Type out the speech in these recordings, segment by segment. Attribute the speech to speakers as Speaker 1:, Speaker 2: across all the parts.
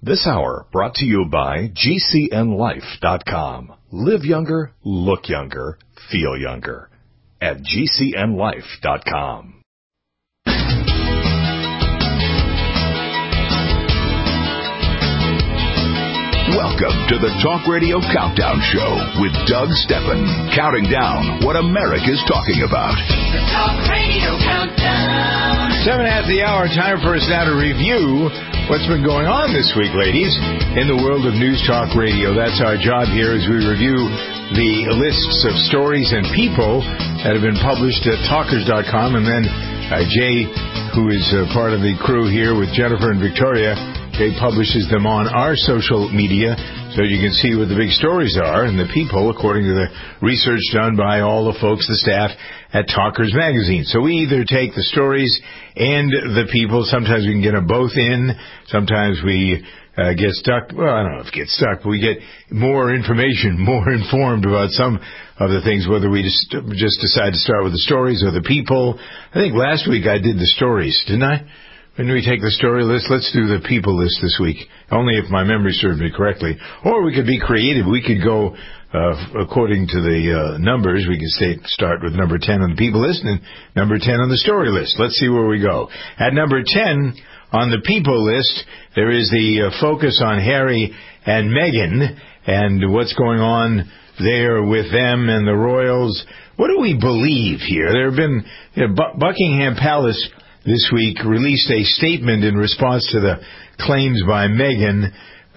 Speaker 1: This hour brought to you by GCNLife.com. Live younger, look younger, feel younger. At GCNLife.com.
Speaker 2: Welcome to the Talk Radio Countdown Show with Doug Steppen, counting down what America's talking about.
Speaker 3: The Talk Radio Countdown.
Speaker 4: 7 at the hour, time for us now to review what's been going on this week, ladies, in the world of News Talk Radio. That's our job here as we review the lists of stories and people that have been published at talkers.com. And then Jay, who is part of the crew here with Jennifer and Victoria, Jay publishes them on our social media so you can see what the big stories are and the people, according to the research done by all the folks, the staff at Talkers Magazine. So we either take the stories and the people. Sometimes we can get them both in. Sometimes we get stuck. Well, I don't know if we get stuck, but we get more information, more informed about some of the things, whether we just decide to start with the stories or the people. I think last week I did the stories, didn't I? When we take the story list, let's do the people list this week, only if my memory serves me correctly. Or we could be creative. We could go according to the numbers. We could start with number 10 on the people list and number 10 on the story list. Let's see where we go. At number 10 on the people list, there is the focus on Harry and Meghan and what's going on there with them and the royals. What do we believe here? There have been Buckingham Palace this week released a statement in response to the claims by Meghan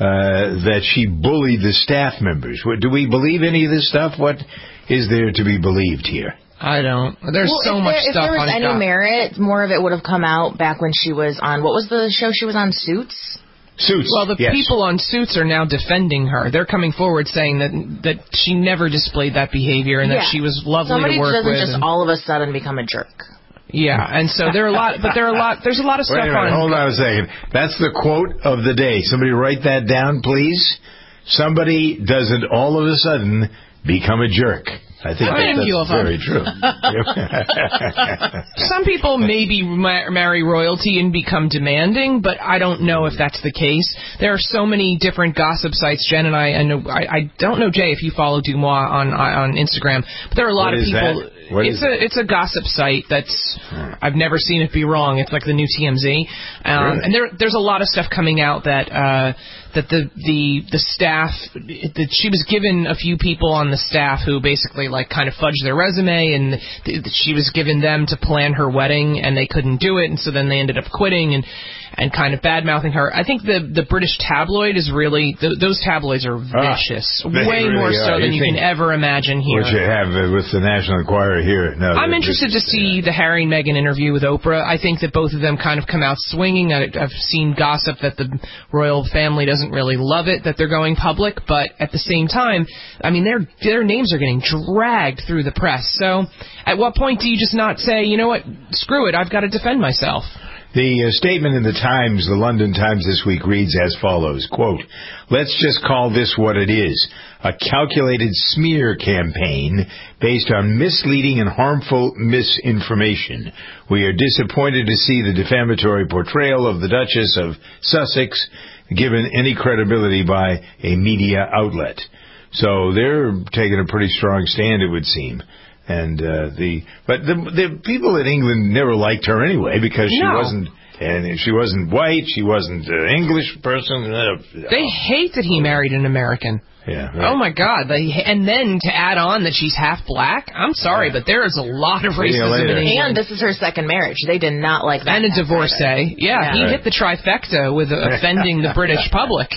Speaker 4: that she bullied the staff members. Do we believe any of this stuff? What is there to be believed here?
Speaker 5: I don't. There's so much stuff on it.
Speaker 6: If there was any merit, more of it would have come out back when she was on, what was the show she was on, Suits?
Speaker 4: Suits.
Speaker 5: Well, the people on Suits are now defending her. They're coming forward saying that she never displayed that behavior and that she was lovely to work with.
Speaker 6: Somebody doesn't just all of a sudden become a jerk.
Speaker 5: Yeah, and so there's a lot of stuff on.
Speaker 4: Hold on a second. That's the quote of the day. Somebody write that down, please. Somebody doesn't all of a sudden become a jerk. I think that's very true.
Speaker 5: Some people maybe marry royalty and become demanding, but I don't know if that's the case. There are so many different gossip sites. Jen and I don't know, Jay, if you follow Dumois on Instagram, but there are a lot of people. It's a gossip site that's I've never seen it be wrong. It's like the new TMZ, really? And there's a lot of stuff coming out that the staff, that she was given a few people on the staff who basically like kind of fudged their resume, and she was given them to plan her wedding and they couldn't do it, and so then they ended up quitting and kind of bad-mouthing her. I think the British tabloid is really, those tabloids are vicious, way really more so than you can ever imagine here.
Speaker 4: What you have with the National Enquirer here. No,
Speaker 5: I'm interested to see the Harry and Meghan interview with Oprah. I think that both of them kind of come out swinging. I've seen gossip that the royal family doesn't really love it that they're going public, but at the same time, I mean, their names are getting dragged through the press. So at what point do you just not say, you know what, screw it, I've got to defend myself?
Speaker 4: The statement in the Times, the London Times this week, reads as follows, quote, "Let's just call this what it is, a calculated smear campaign based on misleading and harmful misinformation. We are disappointed to see the defamatory portrayal of the Duchess of Sussex given any credibility by a media outlet." So they're taking a pretty strong stand, it would seem. And the people in England never liked her anyway because she wasn't white, she wasn't an English person.
Speaker 5: They hate that he married an American.
Speaker 4: Yeah. Right.
Speaker 5: Oh my God! And then to add on that she's half black. I'm sorry, but there is a lot of racism in England.
Speaker 6: And this is her second marriage. They did not like that.
Speaker 5: And a divorcee. Yeah, he hit the trifecta with offending the British public.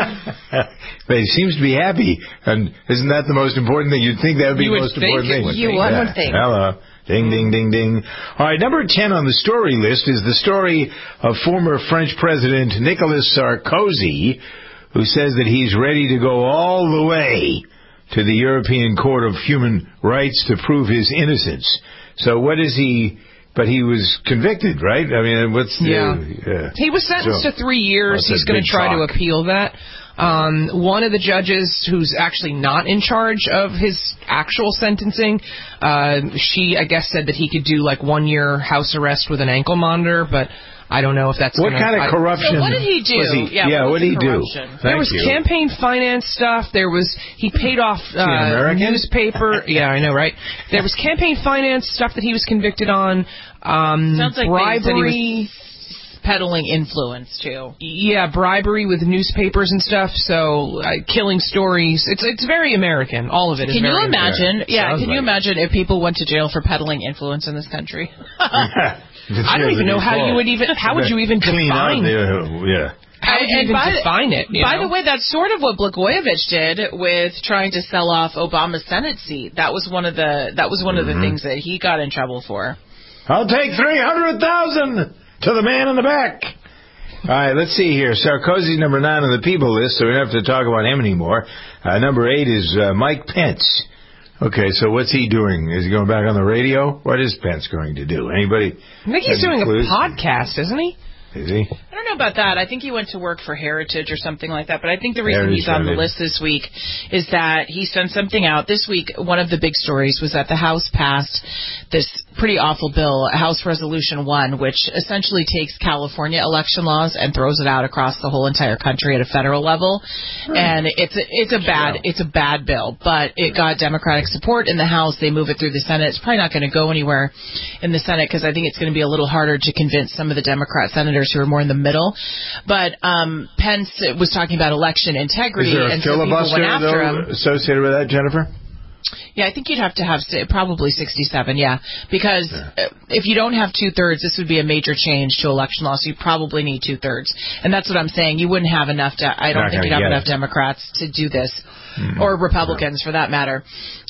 Speaker 4: But he seems to be happy, and isn't that the most important thing? You'd think that would be the most important thing.
Speaker 6: One would think.
Speaker 4: Hello. Ding, ding, ding, ding. All right, number 10 on the story list is the story of former French President Nicolas Sarkozy, who says that he's ready to go all the way to the European Court of Human Rights to prove his innocence. So what is he... But he was convicted, right? I mean, what's the...
Speaker 5: He was sentenced to 3 years. He's going to try to appeal that. One of the judges who's actually not in charge of his actual sentencing, she, I guess, said that he could do like 1 year house arrest with an ankle monitor, but I don't know if that's
Speaker 4: what kind of corruption.
Speaker 7: So what did he do?
Speaker 4: What did he do?
Speaker 5: There was campaign finance stuff. He paid off newspaper. Yeah, I know, right? There was campaign finance stuff that he was convicted on.
Speaker 7: Sounds like
Speaker 5: bribery.
Speaker 7: He was peddling influence too.
Speaker 5: Yeah, bribery with newspapers and stuff. So killing stories. It's very American. All of it is.
Speaker 7: Can
Speaker 5: very
Speaker 7: you imagine?
Speaker 5: American.
Speaker 7: Yeah, can you imagine if people went to jail for peddling influence in this country?
Speaker 5: I don't even know how you would even. How would you even define? How would you even define it?
Speaker 7: By the way, that's sort of what Blagojevich did with trying to sell off Obama's Senate seat. That was one of the things that he got in trouble for.
Speaker 4: I'll take 300,000 to the man in the back. All right, let's see here. Sarkozy's number 9 on the people list, so we don't have to talk about him anymore. Number 8 is Mike Pence. Okay, so what's he doing? Is he going back on the radio? What is Pence going to do? Anybody?
Speaker 5: I think he's doing a podcast, isn't he?
Speaker 4: Is he?
Speaker 7: I don't know about that. I think he went to work for Heritage or something like that. But I think the reason he's on the list this week is that he sent something out. This week, one of the big stories was that the House passed this pretty awful bill, House Resolution 1, which essentially takes California election laws and throws it out across the whole entire country at a federal level. And it's a bad bill, but it got Democratic support in the House. They move it through the Senate. It's probably not going to go anywhere in the Senate because I think it's going to be a little harder to convince some of the Democrat senators who are more in the middle. But Pence was talking about election integrity.
Speaker 4: Is there a
Speaker 7: and
Speaker 4: filibuster,
Speaker 7: so people went after him.
Speaker 4: Associated with that, Jennifer?
Speaker 7: Yeah, I think you'd have to have probably 67, because if you don't have 2/3, this would be a major change to election law, so you probably need 2/3. And that's what I'm saying. You wouldn't have enough I don't think you'd have enough Democrats to do this, or Republicans for that matter.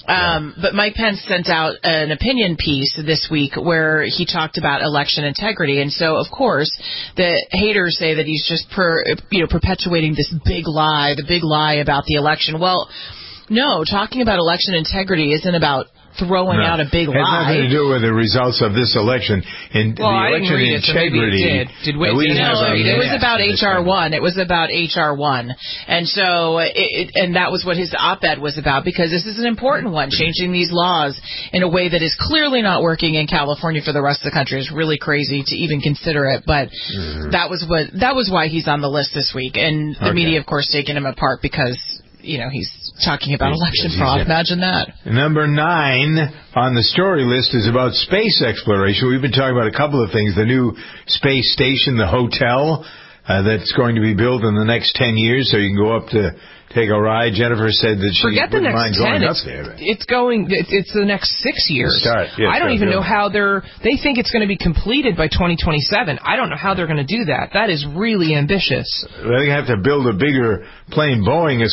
Speaker 7: But Mike Pence sent out an opinion piece this week where he talked about election integrity. And so, of course, the haters say that he's just perpetuating this big lie, the big lie about the election. Well, no, talking about election integrity isn't about throwing out a big lie.
Speaker 4: It has nothing to do with the results of this election. The election integrity.
Speaker 7: It was about H.R. 1. It was about H.R. 1. And so, and that was what his op-ed was about, because this is an important one, changing these laws in a way that is clearly not working in California for the rest of the country. It's really crazy to even consider it, but that was why he's on the list this week. And the media, of course, taking him apart because, he's talking about election fraud. Imagine that.
Speaker 4: Number 9 on the story list is about space exploration. We've been talking about a couple of things. The new space station, the hotel that's going to be built in the next 10 years, so you can go up to take a ride. Jennifer said that she wouldn't mind going up there.
Speaker 5: It's the next 6 years.
Speaker 4: I
Speaker 5: don't even know how they think it's going to be completed by 2027. I don't know how they're going to do that. That is really ambitious.
Speaker 4: They have to build a bigger plane.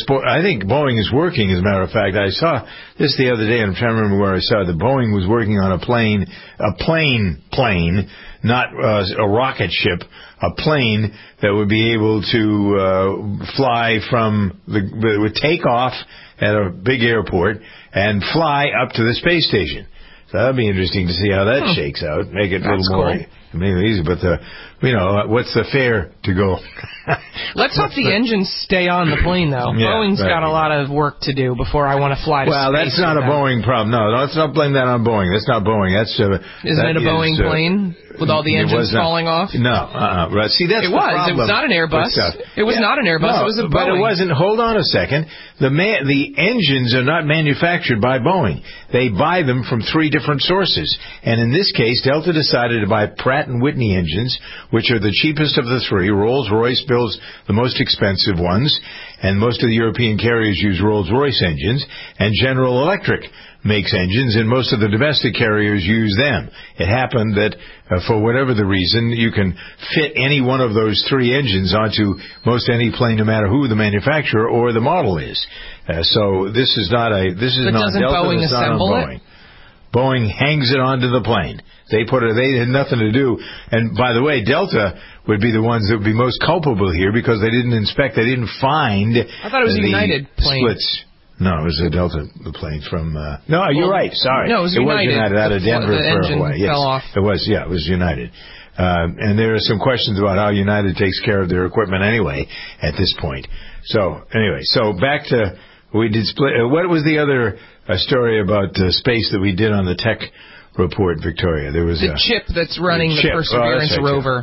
Speaker 4: I think Boeing is working, as a matter of fact. I saw this the other day, and I'm trying to remember where I saw it. The Boeing was working on a plane, not a rocket ship, a plane that would be able to fly would take off at a big airport and fly up to the space station. So that'd be interesting to see how that shakes out. Make it a little more easy. But what's the fare to go?
Speaker 5: Let's hope the engines stay on the plane, though. Boeing's got a lot of work to do before I want to fly to space.
Speaker 4: Well, that's not a Boeing problem. No, let's not blame that on Boeing. That's not Boeing.
Speaker 5: Isn't it a Boeing plane with all the engines falling off?
Speaker 4: No. Right. See, that's the problem.
Speaker 5: It was not an Airbus. It was not an Airbus. It was a Boeing.
Speaker 4: But it wasn't. Hold on a second. The engines are not manufactured by Boeing. They buy them from 3 different sources. And in this case, Delta decided to buy Pratt & Whitney engines, which are the cheapest of the 3. Rolls-Royce builds the most expensive ones, and most of the European carriers use Rolls-Royce engines, and General Electric makes engines, and most of the domestic carriers use them. It happened that, for whatever the reason, you can fit any one of those 3 engines onto most any plane, no matter who the manufacturer or the model is. So this is not
Speaker 5: doesn't
Speaker 4: Delta.
Speaker 5: Boeing
Speaker 4: It's not
Speaker 5: assemble
Speaker 4: on Boeing.
Speaker 5: it?
Speaker 4: Boeing hangs it onto the plane. They had nothing to do. And by the way, Delta would be the ones that would be most culpable here because they didn't inspect. They didn't find.
Speaker 5: I thought it was a United plane.
Speaker 4: Splits. No, it was a Delta plane from. No, you're right. Sorry.
Speaker 5: No, it was United.
Speaker 4: Out of Denver
Speaker 5: the
Speaker 4: for Hawaii. Yes,
Speaker 5: fell off.
Speaker 4: It was. Yeah, it was United. And there are some questions about how United takes care of their equipment anyway at this point. So anyway, back to we did split. What was the other story about space that we did on the tech report, Victoria? There was
Speaker 5: the chip that's running the Perseverance rover.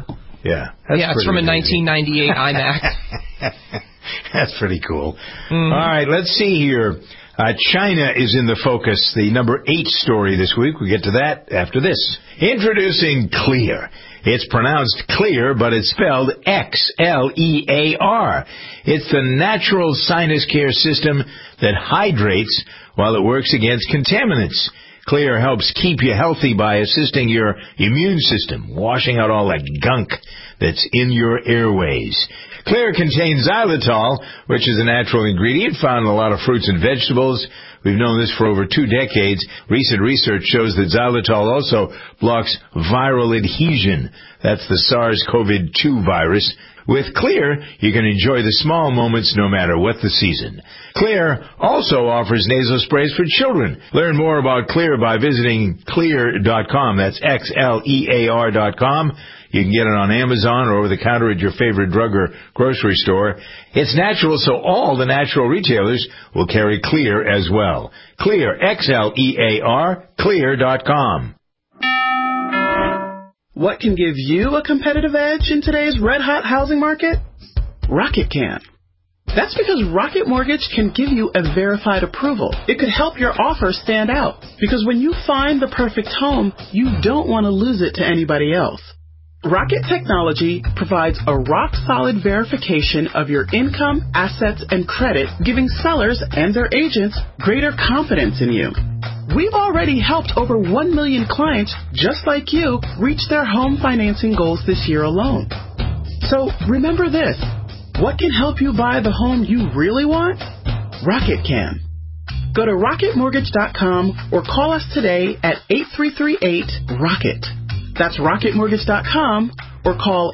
Speaker 4: Yeah.
Speaker 5: It's from a 1998 iMac.
Speaker 4: That's pretty cool. All right, let's see here. China is in the focus, the number 8 story this week. We'll get to that after this. Introducing Xlear. It's pronounced clear, but it's spelled Xlear. It's the natural sinus care system that hydrates while it works against contaminants. Xlear helps keep you healthy by assisting your immune system, washing out all that gunk that's in your airways. Xlear contains xylitol, which is a natural ingredient found in a lot of fruits and vegetables. We've known this for over 2 decades. Recent research shows that xylitol also blocks viral adhesion. That's the SARS-CoV-2 virus. With Xlear, you can enjoy the small moments no matter what the season. Xlear also offers nasal sprays for children. Learn more about Xlear by visiting Xlear.com. That's Xlear.com. You can get it on Amazon or over the counter at your favorite drug or grocery store. It's natural, so all the natural retailers will carry Xlear as well. Xlear, Xlear, Xlear.com.
Speaker 8: What can give you a competitive edge in today's red-hot housing market? Rocket can. That's because Rocket Mortgage can give you a verified approval. It could help your offer stand out, because when you find the perfect home, you don't want to lose it to anybody else. Rocket Technology provides a rock-solid verification of your income, assets, and credit, giving sellers and their agents greater confidence in you. We've already helped over 1 million clients just like you reach their home financing goals this year alone. So remember this. What can help you buy the home you really want? Rocket can. Go to rocketmortgage.com or call us today at 8338-ROCKET. That's rocketmortgage.com or call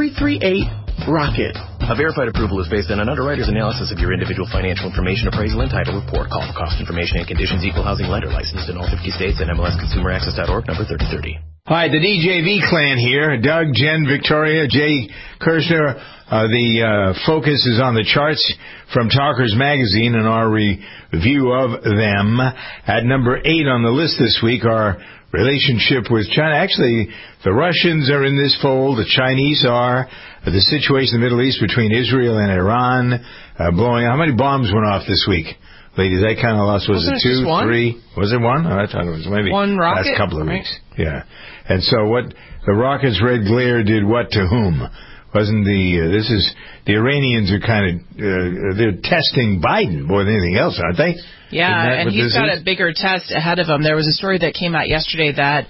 Speaker 8: 8338-ROCKET.
Speaker 9: A verified approval is based on an underwriter's analysis of your individual financial information, appraisal, and title report. Call for cost information and conditions. Equal housing lender licensed in all 50 states and MLSConsumerAccess.org, number 3030.
Speaker 4: Hi, the DJV clan here. Doug, Jen, Victoria, Jay Kirshner. The focus is on the charts from Talkers Magazine and our review of them. At number 8 on the list this week, our relationship with China. Actually, the Russians are in this fold. The Chinese are. The situation in the Middle East between Israel and Iran blowing. How many bombs went off this week, ladies? I kind of lost. Was it 2, 3? Was it 1? Oh, I thought it was maybe
Speaker 5: one rocket.
Speaker 4: Last couple of weeks. Yeah. And so what? The rockets' red glare did what to whom? Wasn't this is the Iranians are kind of they're testing Biden more than anything else, aren't they?
Speaker 7: Yeah, and he's got a bigger test ahead of him. There was a story that came out yesterday that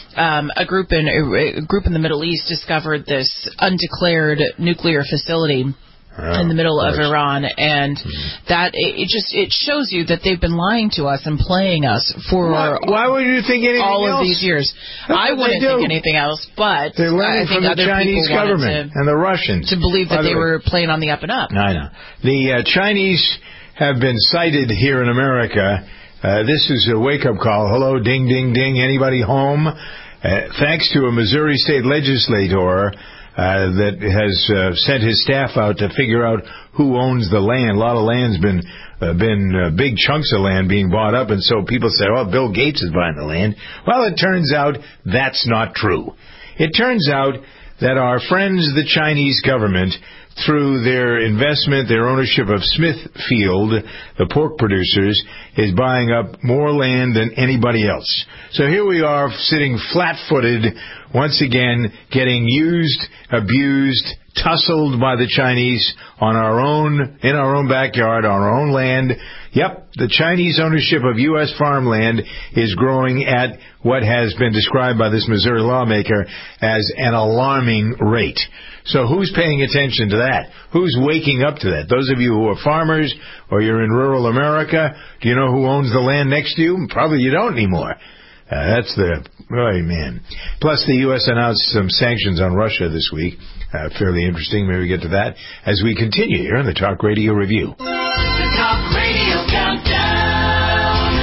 Speaker 7: a group in the Middle East discovered this undeclared nuclear facility in the middle of Iran, and that it shows you that they've been lying to us and playing us for
Speaker 4: why would you think anything
Speaker 7: all
Speaker 4: else?
Speaker 7: Of these years. I wouldn't think anything else, but
Speaker 4: they're learning from the Chinese government and the Russians
Speaker 7: to believe that they were playing on the up and up.
Speaker 4: I know. The Chinese have been cited here in America. This is a wake-up call. Hello, ding, ding, ding. Anybody home? Thanks to a Missouri state legislator that has sent his staff out to figure out who owns the land. A lot of land's been big chunks of land being bought up, and so people say, "Oh, Bill Gates is buying the land." Well, it turns out that's not true. It turns out that our friends, the Chinese government, through their investment, their ownership of Smithfield, the pork producers, is buying up more land than anybody else. So here we are sitting flat-footed, once again, getting used, abused, tussled by the Chinese in our own backyard, on our own land. Yep, the Chinese ownership of U.S. farmland is growing at what has been described by this Missouri lawmaker as an alarming rate. So who's paying attention to that? Who's waking up to that? Those of you who are farmers or you're in rural America, do you know who owns the land next to you? Probably you don't anymore. That's the... Oh, man. Plus, the U.S. announced some sanctions on Russia this week. Fairly interesting. Maybe we get to that as we continue here on the Talk Radio Review.
Speaker 3: The Talk Radio Countdown.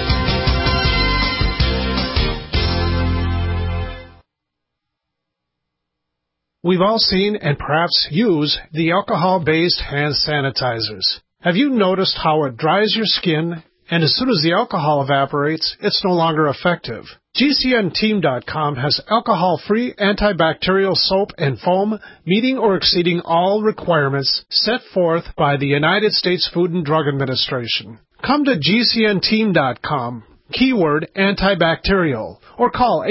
Speaker 10: We've all seen and perhaps use the alcohol-based hand sanitizers. Have you noticed how it dries your skin and as soon as the alcohol evaporates, it's no longer effective. GCNteam.com has alcohol-free antibacterial soap and foam, meeting or exceeding all requirements set forth by the United States Food and Drug Administration. Come to GCNteam.com, keyword antibacterial, or call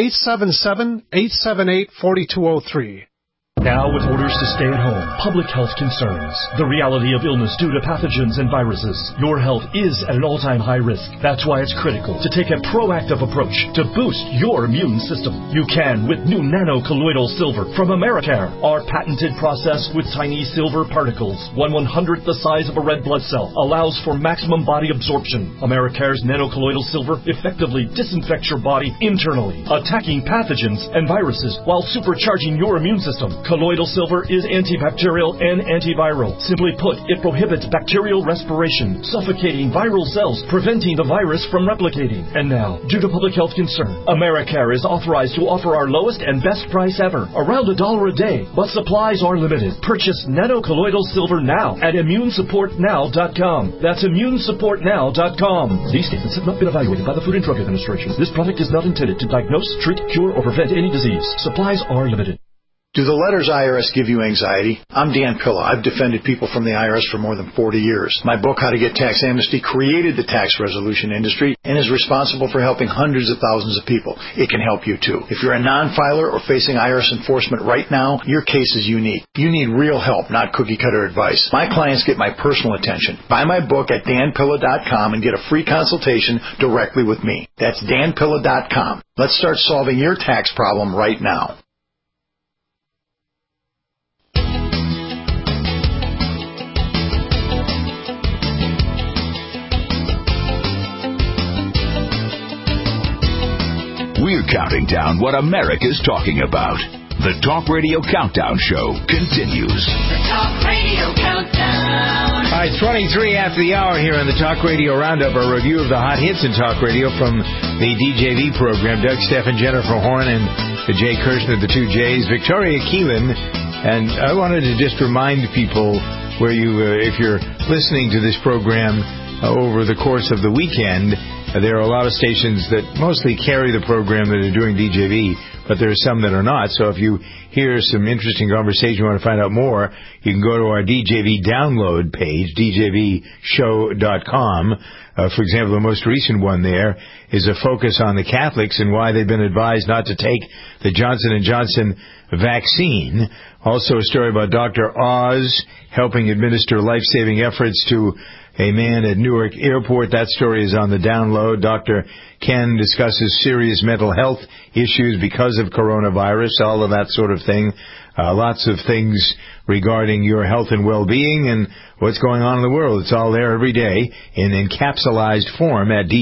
Speaker 10: 877-878-4203.
Speaker 11: Now, with orders to stay at home, public health concerns, the reality of illness due to pathogens and viruses, your health is at an all-time high risk. That's why it's critical to take a proactive approach to boost your immune system. You can with new nano-colloidal silver from Americare. Our patented process with tiny silver particles, 1/100th the size of a red blood cell, allows for maximum body absorption. Americare's nano-colloidal silver effectively disinfects your body internally, attacking pathogens and viruses while supercharging your immune system. Colloidal silver is antibacterial and antiviral. Simply put, it prohibits bacterial respiration, suffocating viral cells, preventing the virus from replicating. And now, due to public health concern, Americare is authorized to offer our lowest and best price ever, around $1 a day. But supplies are limited. Purchase nano-colloidal silver now at ImmuneSupportNow.com. That's ImmuneSupportNow.com. These statements have not been evaluated by the Food and Drug Administration. This product is not intended to diagnose, treat, cure, or prevent any disease. Supplies are limited.
Speaker 12: Do the letters IRS give you anxiety? I'm Dan Pilla. I've defended people from the IRS for more than 40 years. My book, How to Get Tax Amnesty, created the tax resolution industry and is responsible for helping hundreds of thousands of people. It can help you too. If you're a non-filer or facing IRS enforcement right now, your case is unique. You need real help, not cookie-cutter advice. My clients get my personal attention. Buy my book at danpilla.com and get a free consultation directly with me. That's danpilla.com. Let's start solving your tax problem right now.
Speaker 2: We're counting down what America's talking about. The Talk Radio Countdown Show continues.
Speaker 3: The Talk Radio Countdown.
Speaker 4: All right, 23 after the hour here on the Talk Radio Roundup, a review of the hot hits in Talk Radio from the DJV program. Doug Steffen, Jennifer Horn, and Jay Kirshner, the two J's, Victoria Keelan. And I wanted to just remind people where you, if you're listening to this program over the course of the weekend, there are a lot of stations that mostly carry the program that are doing DJV, but there are some that are not. So if you hear some interesting conversation, you want to find out more, you can go to our DJV download page, djvshow.com. For example, the most recent one there is a focus on the Catholics and why they've been advised not to take the Johnson & Johnson vaccine. Also a story about Dr. Oz helping administer life-saving efforts to a man at Newark Airport. That story is on the download. Dr. Ken discusses serious mental health issues because of coronavirus, all of that sort of thing. Lots of things regarding your health and well-being and what's going on in the world. It's all there every day in encapsulized form at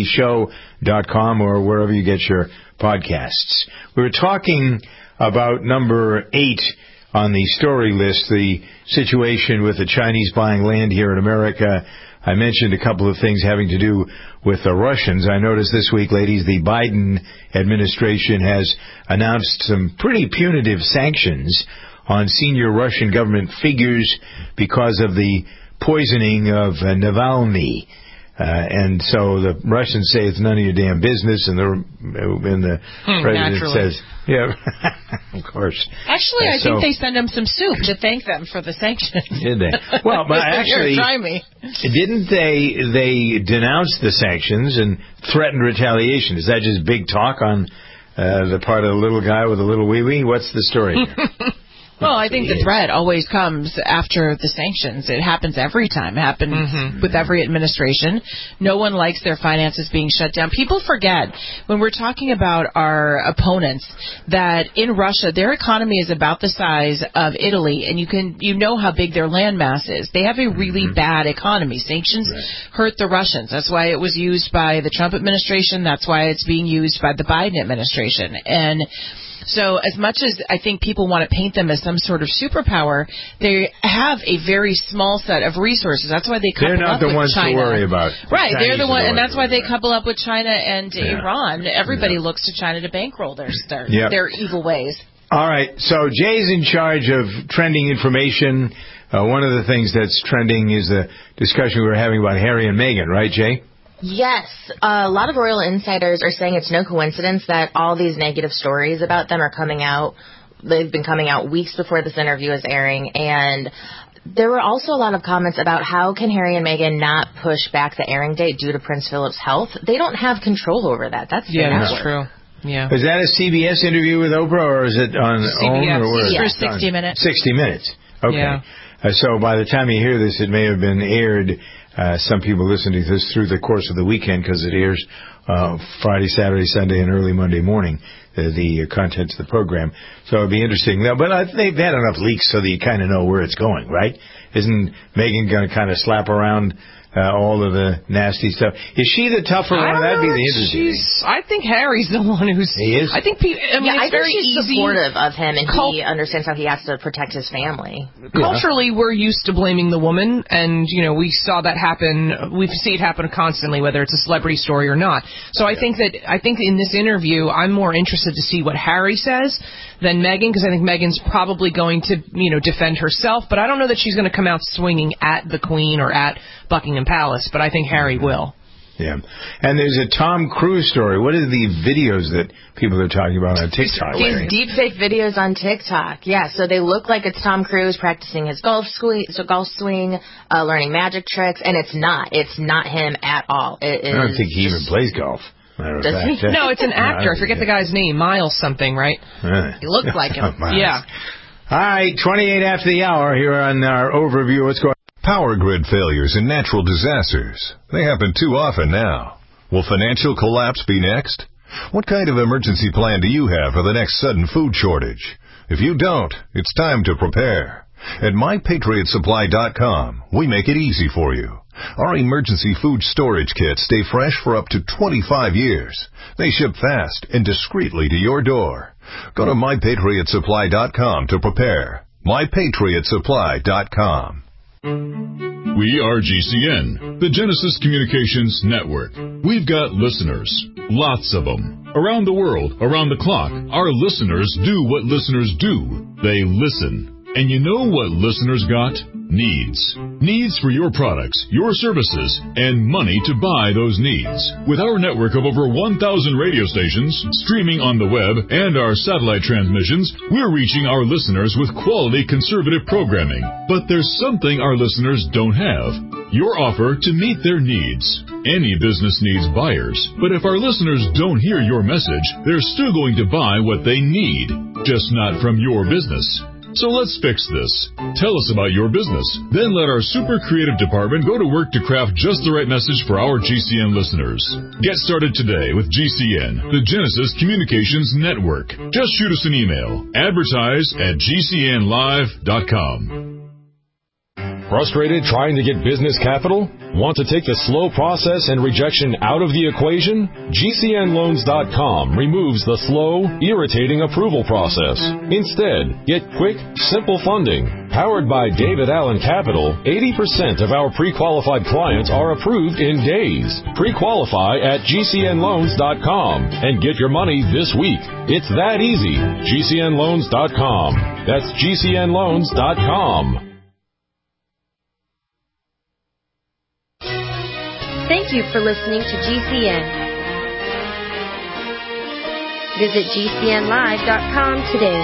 Speaker 4: djvshow.com or wherever you get your podcasts. We were talking about number 8 on the story list, the situation with the Chinese buying land here in America. I mentioned a couple of things having to do with the Russians. I noticed this week, ladies, the Biden administration has announced some pretty punitive sanctions on senior Russian government figures because of the poisoning of Navalny. And so the Russians say it's none of your damn business, and the president
Speaker 7: naturally.
Speaker 4: says, yeah, of course.
Speaker 7: Actually, I think they send them some soup to thank them for the sanctions.
Speaker 4: Did they? Well, but actually,
Speaker 7: try me.
Speaker 4: Didn't they denounce the sanctions and threatened retaliation? Is that just big talk on the part of the little guy with the little wee-wee? What's the story here?
Speaker 7: Well, I think the threat always comes after the sanctions. It happens every time. It happens with every administration. No one likes their finances being shut down. People forget, when we're talking about our opponents, that in Russia, their economy is about the size of Italy, and you know how big their landmass is. They have a really bad economy. Sanctions hurt the Russians. That's why it was used by the Trump administration. That's why it's being used by the Biden administration. And so as much as I think people want to paint them as some sort of superpower, they have a very small set of resources. That's why they couple up with China.
Speaker 4: They're not the ones to worry about.
Speaker 7: Right, they're the one, and that's why they couple up with China and Iran. Everybody looks to China to bankroll their evil ways.
Speaker 4: All right, so Jay's in charge of trending information. One of the things that's trending is the discussion we were having about Harry and Meghan, right, Jay?
Speaker 6: Yes. A lot of royal insiders are saying it's no coincidence that all these negative stories about them are coming out. They've been coming out weeks before this interview is airing, and there were also a lot of comments about how can Harry and Meghan not push back the airing date due to Prince Philip's health. They don't have control over that. That's
Speaker 5: true. Yeah.
Speaker 4: Is that a CBS interview with Oprah, or is it on
Speaker 7: CBS.
Speaker 4: OWN? Or where?
Speaker 7: For 60 Minutes.
Speaker 4: 60 Minutes. Okay.
Speaker 5: Yeah.
Speaker 4: So by the time you hear this, it may have been aired. Some people listening to this through the course of the weekend because it airs Friday, Saturday, Sunday, and early Monday morning, the contents of the program. So it'd be interesting. But they've had enough leaks so that you kind of know where it's going, right? Isn't Meghan going to kind of slap around all of the nasty stuff? Is she the tougher one? That'd be the interesting thing.
Speaker 5: I think Harry's the one who's...
Speaker 4: He is?
Speaker 5: I think it's very
Speaker 6: she's
Speaker 5: easy.
Speaker 6: supportive of him, and he understands how he has to protect his family.
Speaker 5: Culturally, we're used to blaming the woman, and, we saw that happen. We see it happen constantly, whether it's a celebrity story or not. So I think in this interview, I'm more interested to see what Harry says than Meghan, because I think Meghan's probably going to, defend herself, but I don't know that she's going to come out swinging at the Queen or at Buckingham Palace, but I think Harry will.
Speaker 4: Yeah. And there's a Tom Cruise story. What are the videos that people are talking about on TikTok?
Speaker 6: These deepfake videos on TikTok. Yeah, so they look like it's Tom Cruise practicing his golf swing, learning magic tricks, and it's not. It's not him at all. It is.
Speaker 4: I don't think he even plays golf.
Speaker 6: Does he?
Speaker 5: No, it's an actor. I forget the guy's name. Miles something, right?
Speaker 6: He looks like him.
Speaker 5: Yeah.
Speaker 4: All right, 28 after the hour here on our overview. What's going on?
Speaker 1: Power grid failures and natural disasters. They happen too often now. Will financial collapse be next? What kind of emergency plan do you have for the next sudden food shortage? If you don't, it's time to prepare. At MyPatriotSupply.com, we make it easy for you. Our emergency food storage kits stay fresh for up to 25 years. They ship fast and discreetly to your door. Go to MyPatriotSupply.com to prepare. MyPatriotSupply.com.
Speaker 13: We are GCN, the Genesis Communications Network. We've got listeners, lots of them. Around the world, around the clock, our listeners do what listeners do. They listen. And you know what listeners got? Needs. Needs for your products, your services, and money to buy those needs. With our network of over 1,000 radio stations, streaming on the web, and our satellite transmissions, we're reaching our listeners with quality conservative programming. But there's something our listeners don't have. Your offer to meet their needs. Any business needs buyers, but if our listeners don't hear your message, they're still going to buy what they need, just not from your business. So let's fix this. Tell us about your business. Then let our super creative department go to work to craft just the right message for our GCN listeners. Get started today with GCN, the Genesis Communications Network. Just shoot us an email. Advertise@GCNlive.com.
Speaker 14: Frustrated trying to get business capital? Want to take the slow process and rejection out of the equation? GCNloans.com removes the slow, irritating approval process. Instead, get quick, simple funding. Powered by David Allen Capital, 80% of our pre-qualified clients are approved in days. Pre-qualify at GCNloans.com and get your money this week. It's that easy. GCNloans.com. That's GCNloans.com.
Speaker 15: Thank you for listening to GCN. Visit GCNlive.com today.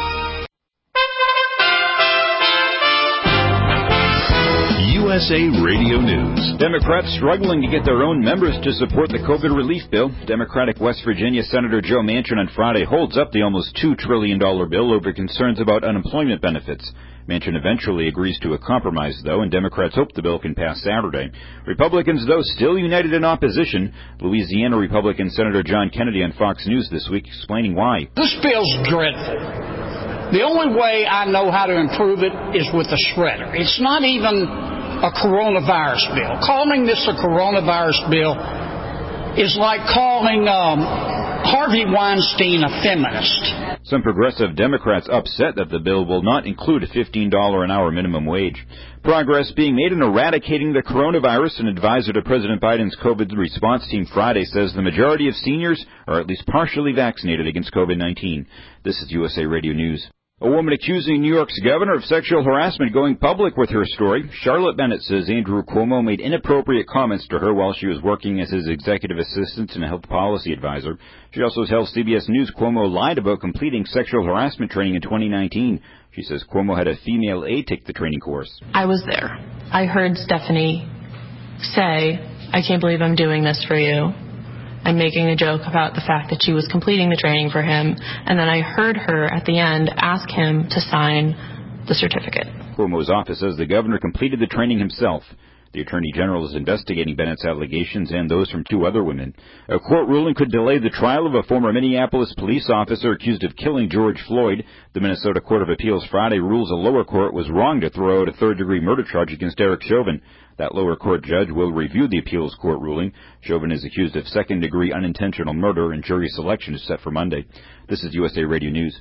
Speaker 2: USA Radio News.
Speaker 16: Democrats struggling to get their own members to support the COVID relief bill. Democratic West Virginia Senator Joe Manchin on Friday holds up the almost $2 trillion bill over concerns about unemployment benefits. Manchin eventually agrees to a compromise, though, and Democrats hope the bill can pass Saturday. Republicans, though, still united in opposition. Louisiana Republican Senator John Kennedy on Fox News this week explaining why.
Speaker 17: This bill's dreadful. The only way I know how to improve it is with a shredder. It's not even a coronavirus bill. Calling this a coronavirus bill is like calling Harvey Weinstein a feminist.
Speaker 16: Some progressive Democrats upset that the bill will not include a $15 an hour minimum wage. Progress being made in eradicating the coronavirus. An advisor to President Biden's COVID response team Friday says the majority of seniors are at least partially vaccinated against COVID-19. This is USA Radio News. A woman accusing New York's governor of sexual harassment going public with her story. Charlotte Bennett says Andrew Cuomo made inappropriate comments to her while she was working as his executive assistant and health policy advisor. She also tells CBS News Cuomo lied about completing sexual harassment training in 2019. She says Cuomo had a female aide take the training course.
Speaker 18: I was there. I heard Stephanie say, "I can't believe I'm doing this for you." I'm making a joke about the fact that she was completing the training for him, and then I heard her at the end ask him to sign the certificate.
Speaker 16: Cuomo's office says the governor completed the training himself. The Attorney General is investigating Bennett's allegations and those from 2 other women. A court ruling could delay the trial of a former Minneapolis police officer accused of killing George Floyd. The Minnesota Court of Appeals Friday rules a lower court was wrong to throw out a third-degree murder charge against Derek Chauvin. That lower court judge will review the appeals court ruling. Chauvin is accused of second-degree unintentional murder, and jury selection is set for Monday. This is USA Radio News.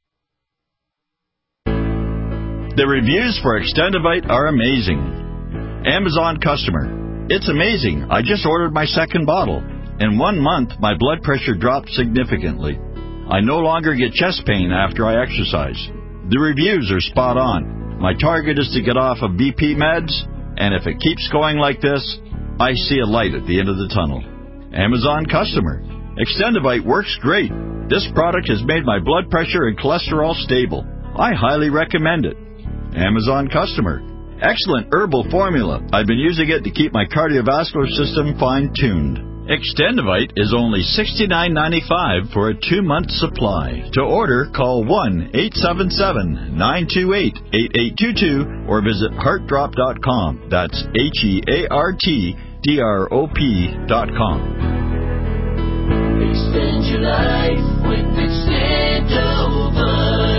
Speaker 19: The reviews for Extendivite are amazing. Amazon customer. It's amazing. I just ordered my second bottle. In 1 month, my blood pressure dropped significantly. I no longer get chest pain after I exercise. The reviews are spot on. My target is to get off of BP meds, and if it keeps going like this, I see a light at the end of the tunnel. Amazon customer. Extendivite works great. This product has made my blood pressure and cholesterol stable. I highly recommend it. Amazon customer. Excellent herbal formula. I've been using it to keep my cardiovascular system fine-tuned. Extendivite is only $69.95 for a 2-month supply. To order, call 1-877-928-8822 or visit heartdrop.com. That's HEARTDROP.com.
Speaker 3: Extend your life with Extendivite.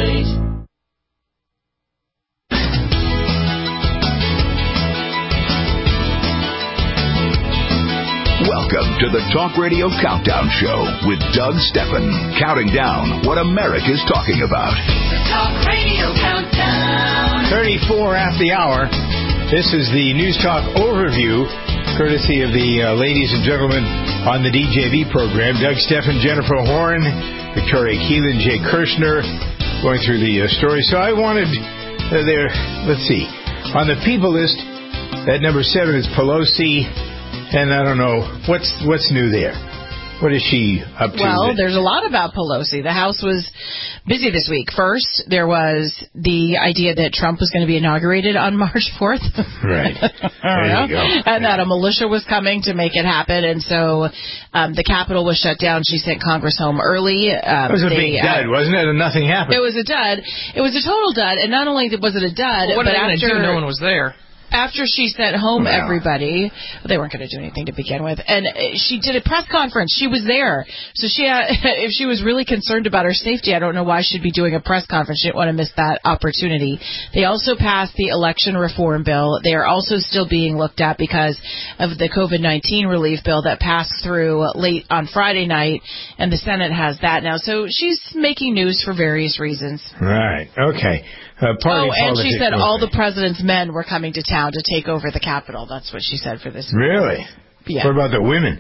Speaker 2: Welcome to the Talk Radio Countdown Show with Doug Steffen, counting down what America's talking about.
Speaker 3: The Talk Radio Countdown.
Speaker 4: 34 after the hour. This is the News Talk Overview, courtesy of the ladies and gentlemen on the DJV program. Doug Steffen, Jennifer Horn, Victoria Keelan, Jay Kirshner, going through the story. So I wanted let's see. On the people list, at number 7 is Pelosi. And I don't know, what's new there? What is she up to?
Speaker 7: Well, there's a lot about Pelosi. The House was busy this week. First, there was the idea that Trump was going to be inaugurated on March 4th.
Speaker 4: Right. There you go.
Speaker 7: And that a militia was coming to make it happen. And so the Capitol was shut down. She sent Congress home early.
Speaker 4: It was a big dud, wasn't it? And nothing happened.
Speaker 7: It was a dud. It was a total dud. And not only was it a dud,
Speaker 5: well, what
Speaker 7: but
Speaker 5: are they going to do? No one was there.
Speaker 7: After she sent home everybody, they weren't going to do anything to begin with, and she did a press conference. She was there. So if she was really concerned about her safety, I don't know why she'd be doing a press conference. She didn't want to miss that opportunity. They also passed the election reform bill. They are also still being looked at because of the COVID-19 relief bill that passed through late on Friday night, and the Senate has that now. So she's making news for various reasons.
Speaker 4: Right. Okay.
Speaker 7: And she said all the president's men were coming to town to take over the Capitol. That's what she said for this.
Speaker 4: Really?
Speaker 7: Yeah.
Speaker 4: What about the women?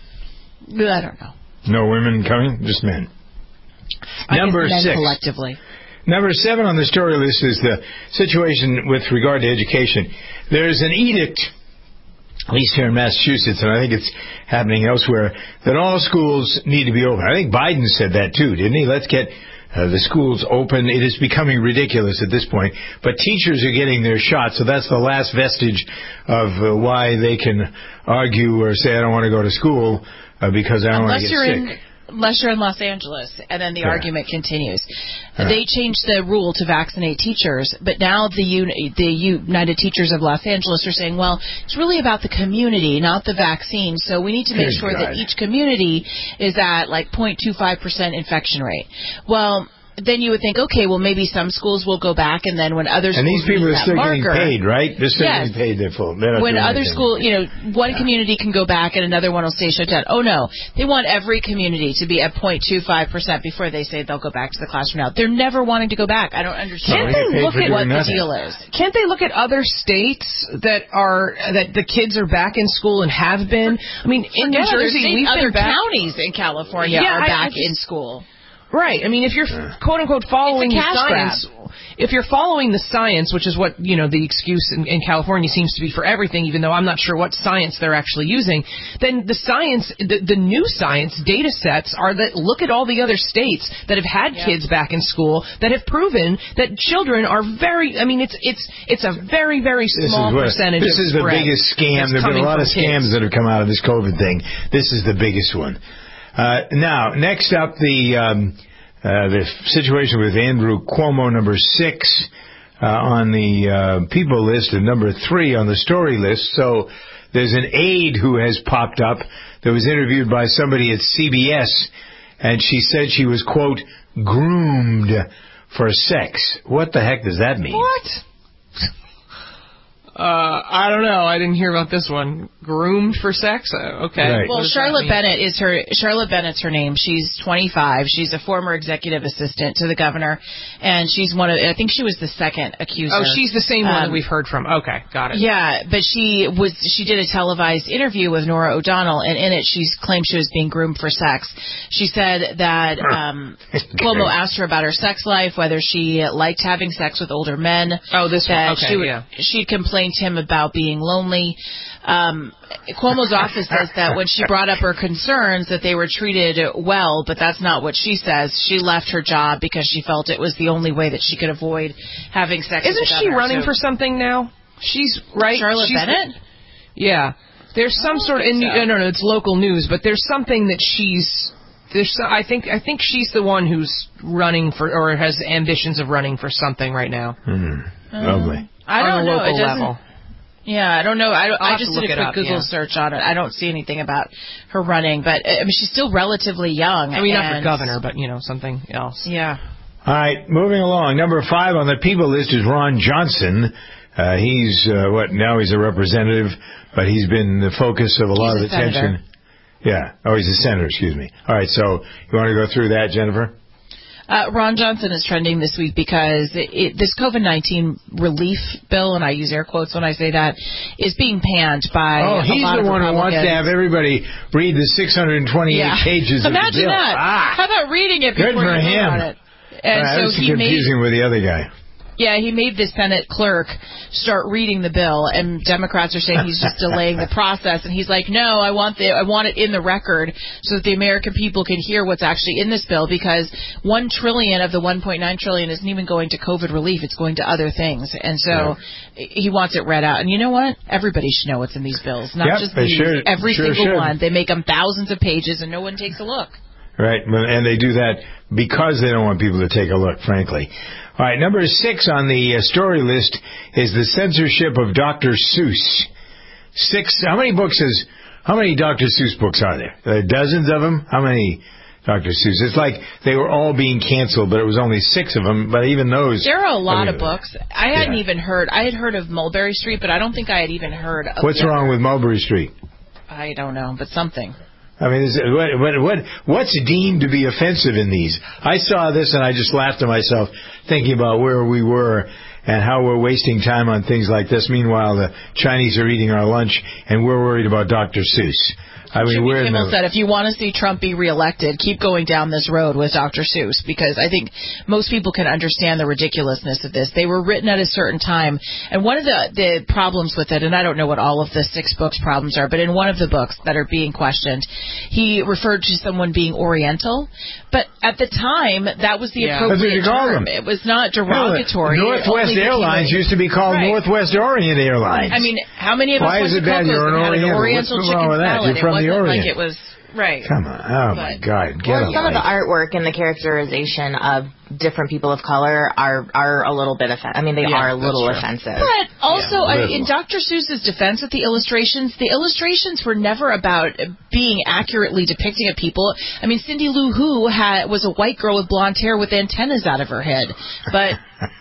Speaker 7: I don't know.
Speaker 4: No women coming? Just men. Number 6.
Speaker 7: Collectively.
Speaker 4: Number 7 on the story list is the situation with regard to education. There's an edict, at least here in Massachusetts, and I think it's happening elsewhere, that all schools need to be open. I think Biden said that too, didn't he? Let's get the schools open. It is becoming ridiculous at this point, but teachers are getting their shot, so that's the last vestige of why they can argue or say, I don't want to go to school because I don't want to get sick.
Speaker 7: Unless you're in Los Angeles, and then the argument continues. They changed the rule to vaccinate teachers, but now the United Teachers of Los Angeles are saying, well, it's really about the community, not the vaccine, so we need to make sure that each community is at like 0.25% infection rate. Well, then you would think, okay, well, maybe some schools will go back, and then when other schools
Speaker 4: and these people are still getting paid, right? They're still getting paid their full.
Speaker 7: When other schools, one community can go back and another one will stay shut down. Oh, no. They want every community to be at 0.25% before they say they'll go back to the classroom now. They're never wanting to go back. I don't understand what the deal is.
Speaker 5: Can't they look at other states that the kids are back in school and have been? I mean, in New Jersey, we've
Speaker 7: other
Speaker 5: been back.
Speaker 7: Counties in California are back in school.
Speaker 5: Right. I mean, if you're quote unquote following the science, if you're following the science, which is what, the excuse in California seems to be for everything, even though I'm not sure what science they're actually using, then the science, the new science data sets are that look at all the other states that have had kids back in school that have proven that children are it's a very, very small percentage
Speaker 4: This is the biggest scam. There have been a lot of scams that have come out of this COVID thing. This is the biggest one. Now, next up, the situation with Andrew Cuomo, number 6 on the people list and number 3 on the story list. So there's an aide who has popped up that was interviewed by somebody at CBS, and she said she was, quote, groomed for sex. What the heck does that mean?
Speaker 5: What? I don't know. I didn't hear about this one. Groomed for sex? Okay.
Speaker 7: Right. Well, Charlotte Bennett's her name. She's 25. She's a former executive assistant to the governor, and she's I think she was the second accuser.
Speaker 5: Oh, she's the same one that we've heard from. Okay, got it.
Speaker 7: Yeah, but she did a televised interview with Norah O'Donnell, and in it she claimed she was being groomed for sex. She said that Cuomo asked her about her sex life, whether she liked having sex with older men.
Speaker 5: Oh, this one. Okay,
Speaker 7: she complained to him about being lonely. Cuomo's office says that when she brought up her concerns that they were treated well, but that's not what she says. She left her job because she felt it was the only way that she could avoid having sex with the governor.
Speaker 5: Isn't she running for something now? She's right.
Speaker 7: Charlotte Bennett?
Speaker 5: Yeah. There's some sort of, I don't know, it's local news, but there's something that I think she's the one who's running for, or has ambitions of running for something right now.
Speaker 4: Lovely.
Speaker 7: I don't know.
Speaker 5: Local level.
Speaker 7: Yeah, I don't know. I just did a quick Google search on it. I don't see anything about her running, but she's still relatively young.
Speaker 5: I mean, not for governor, but something else.
Speaker 7: Yeah.
Speaker 4: All right, moving along. Number 5 on the people list is Ron Johnson. He's now he's a representative, but he's been the focus of a lot of attention. Yeah. Oh, he's a senator. Excuse me. All right. So you want to go through that, Jennifer?
Speaker 7: Ron Johnson is trending this week because this COVID-19 relief bill, and I use air quotes when I say that, is being panned by a lot of Republicans.
Speaker 4: He's the one who wants to have everybody read the 628 pages of the bill.
Speaker 7: Imagine that. How about reading it before you vote on it? And so
Speaker 4: that's confusing with the other guy.
Speaker 7: Yeah, he made the Senate clerk start reading the bill, and Democrats are saying he's just delaying the process. And he's like, no, I want it in the record so that the American people can hear what's actually in this bill, because $1 trillion of the $1.9 trillion isn't even going to COVID relief; it's going to other things. And so he wants it read out. And you know what? Everybody should know what's in these bills, not just these. Every single one. They make them thousands of pages, and no one takes a look.
Speaker 4: Right, and they do that because they don't want people to take a look, frankly. All right, number 6 on the story list is the censorship of Dr. Seuss. 6. How many Dr. Seuss books are there? Dozens of them? How many Dr. Seuss? It's like they were all being canceled, but it was only 6 of them. But even those,
Speaker 7: there are a lot of books. I had heard of Mulberry Street, but I don't think I had even heard of.
Speaker 4: What's wrong with Mulberry Street?
Speaker 7: I don't know, but something.
Speaker 4: I mean, what's deemed to be offensive in these? I saw this and I just laughed to myself, thinking about where we were and how we're wasting time on things like this. Meanwhile, the Chinese are eating our lunch, and we're worried about Dr. Seuss. I mean,
Speaker 7: Jimmy Kimmel said, if you want to see Trump be reelected, keep going down this road with Dr. Seuss, because I think most people can understand the ridiculousness of this. They were written at a certain time, and one of the problems with it, and I don't know what all of the 6 books' problems are, but in one of the books that are being questioned, he referred to someone being Oriental, but at the time, that was the appropriate term. It was not derogatory.
Speaker 4: Northwest Airlines used to be called Northwest Orient Airlines.
Speaker 7: I mean, how many of us went to Coco's and had an Oriental chicken salad?
Speaker 4: You're from the Orient.
Speaker 7: Like it was right.
Speaker 4: Come on! Oh my God!
Speaker 6: Some of the artwork and the characterization of different people of color are a little bit offensive. I mean, they are a little offensive.
Speaker 7: But also, in Dr. Seuss's defense with the illustrations were never about being accurately depicting of people. I mean, Cindy Lou Who was a white girl with blonde hair with antennas out of her head. But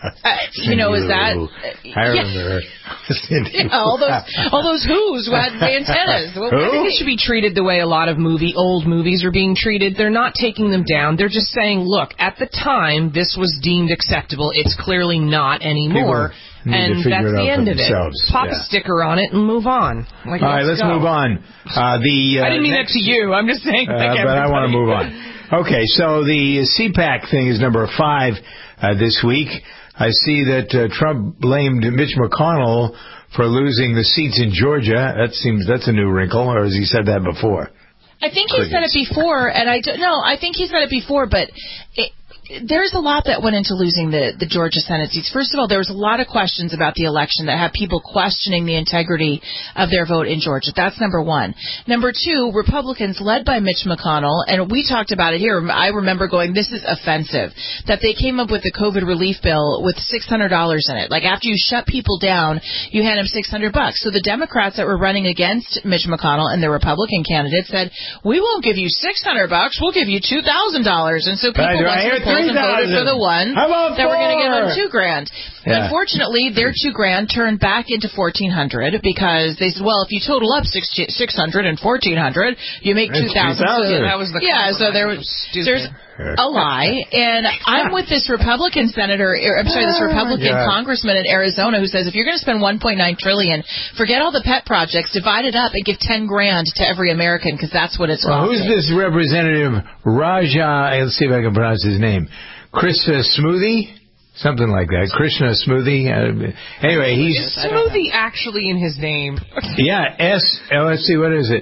Speaker 7: is that?
Speaker 4: I remember her.
Speaker 7: All those Who's who had antennas.
Speaker 5: I think it should be treated the way a lot of old movies are being treated. They're not taking them down. They're just saying, look, at the time, this was deemed acceptable. It's clearly not anymore. And that's the end of it. Pop a sticker on it and move on.
Speaker 4: All right, let's move on.
Speaker 5: I didn't mean that to you. I'm just saying.
Speaker 4: But I want to move on. Okay, so the CPAC thing is number 5 this week. I see that Trump blamed Mitch McConnell for losing the seats in Georgia. That's a new wrinkle, or has he said that before?
Speaker 7: I think he said it before, and I think he said it before, but there's a lot that went into losing the Georgia Senate seats. First of all, there was a lot of questions about the election that have people questioning the integrity of their vote in Georgia. That's number one. Number two, Republicans led by Mitch McConnell, and we talked about it here. I remember going, this is offensive, that they came up with the COVID relief bill with $600 in it. Like, after you shut people down, you hand them $600. So the Democrats that were running against Mitch McConnell and the Republican candidates said, we won't give you $600, we'll give you $2,000. And so people and voted for the one that were going to give them $2,000. Yeah. Unfortunately, their $2,000 turned back into $1,400 because they said, well, if you total up $600 and $1,400, you make $2,000. So that was there's a lie. And I'm with this Republican congressman in Arizona who says if you're going to spend $1.9 trillion, forget all the pet projects, divide it up and give $10,000 to every American because that's what it's costing.
Speaker 4: Who's this Representative Raja? Let's see if I can pronounce his name. Krishna Smoothie? Something like that. Krishna Smoothie. Anyway, he's...
Speaker 5: Is Smoothie actually in his name?
Speaker 4: Yeah, let's see, what is it?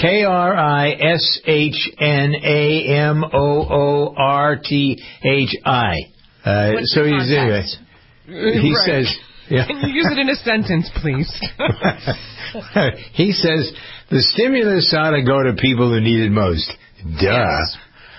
Speaker 4: KRISHNAMOORTHI. So he's... Anyway, he says... Yeah.
Speaker 5: Can you use it in a sentence, please?
Speaker 4: He says the stimulus ought to go to people who need it most. Duh. Yes.